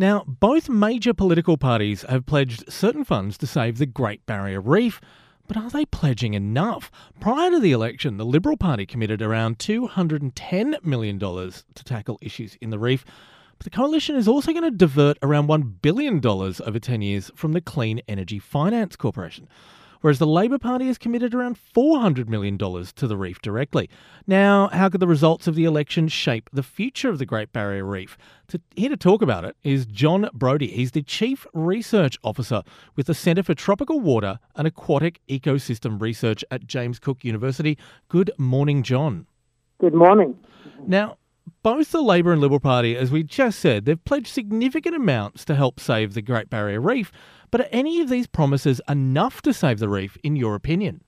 Now, both major political parties have pledged certain funds to save the Great Barrier Reef, but are they pledging enough? Prior to the election, the Liberal Party committed around $210 million to tackle issues in the reef, but the coalition is also going to divert around $1 billion over 10 years from the Clean Energy Finance Corporation, whereas the Labor Party has committed around $400 million to the reef directly. Now, how could the results of the election shape the future of the Great Barrier Reef? Here to talk about it is John Brodie. He's the Chief Research Officer with the Centre for Tropical Water and Aquatic Ecosystem Research at James Cook University. Good morning, John. Good morning. Now, both the Labor and Liberal Party, as we just said, they've pledged significant amounts to help save the Great Barrier Reef. But are any of these promises enough to save the reef, in your opinion?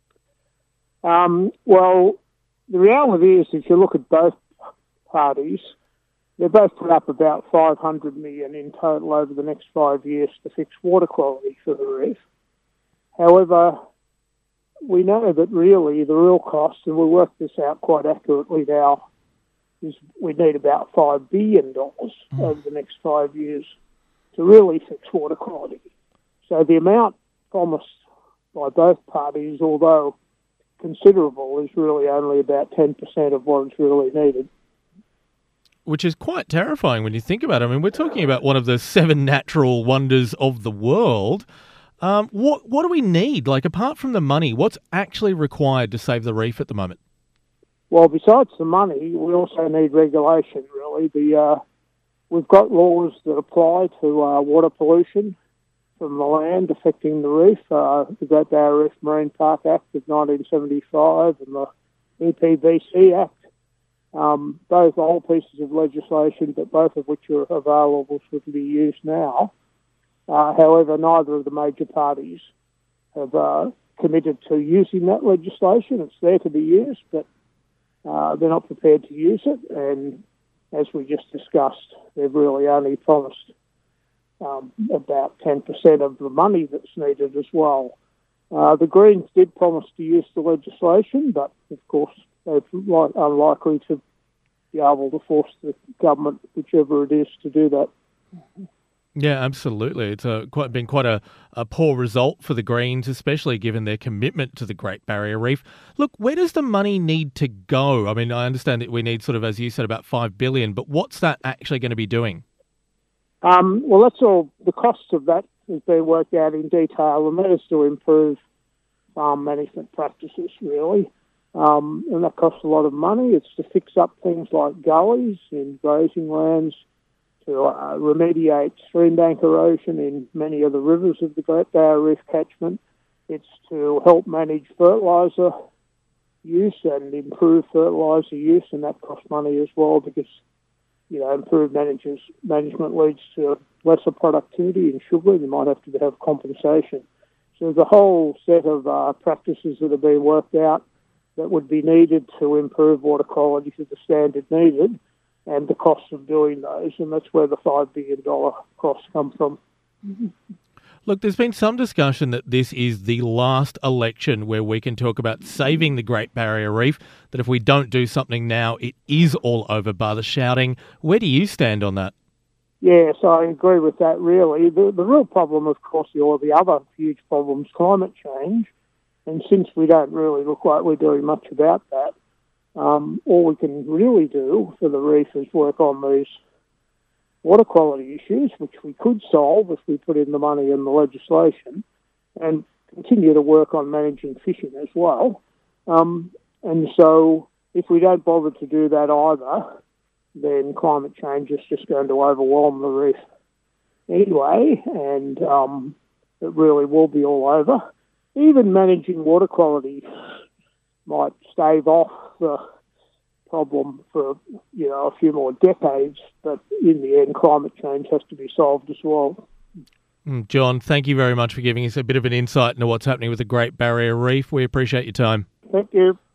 Well, the reality is, if you look at both parties, they've both put up about $500 million in total over the next 5 years to fix water quality for the reef. However, we know that really the real cost, and we'll work this out quite accurately now, is we need about $5 billion over the next 5 years to really fix water quality. So the amount promised by both parties, although considerable, is really only about 10% of what is really needed. Which is quite terrifying when you think about it. I mean, we're talking about one of the 7 natural wonders of the world. What do we need? Like, apart from the money, what's actually required to save the reef at the moment? Well, besides the money, we also need regulation, really. We've got laws that apply to water pollution from the land affecting the reef, the Great Barrier Reef Marine Park Act of 1975 and the EPBC Act. Both old pieces of legislation, but both of which are available to be used now. However, neither of the major parties have committed to using that legislation. It's there to be used, but they're not prepared to use it. And as we just discussed, they've really only promised about 10% of the money that's needed as well. The Greens did promise to use the legislation, but of course they're unlikely to be able to force the government, whichever it is, to do that. Yeah, absolutely. It's been quite a poor result for the Greens, especially given their commitment to the Great Barrier Reef. Look, where does the money need to go? I mean, I understand that we need sort of, as you said, about $5 billion, but what's that actually going to be doing? Well, that's all. The costs of that has been worked out in detail, and that is to improve farm management practices, really. And that costs a lot of money. It's to fix up things like gullies in grazing lands, to remediate stream bank erosion in many of the rivers of the Great Barrier Reef catchment. It's to help manage fertiliser use and improve fertiliser use, and that costs money as well because, improved management leads to lesser productivity in sugar, and you might have to have compensation. So there's a whole set of practices that are being worked out that would be needed to improve water quality to the standard needed, and the cost of doing those, and that's where the $5 billion costs come from. Look, there's been some discussion that this is the last election where we can talk about saving the Great Barrier Reef, that if we don't do something now, it is all over bar the shouting. Where do you stand on that? Yes, I agree with that, really. The real problem, of course, or the other huge problem is climate change, and since we don't really look like we're doing much about that, all we can really do for the reef is work on these water quality issues, which we could solve if we put in the money and the legislation, and continue to work on managing fishing as well. And so if we don't bother to do that either, then climate change is just going to overwhelm the reef anyway, and it really will be all over. Even managing water quality might stave off the problem for a few more decades, but in the end, climate change has to be solved as well. John, thank you very much for giving us a bit of an insight into what's happening with the Great Barrier Reef. We appreciate your time. Thank you.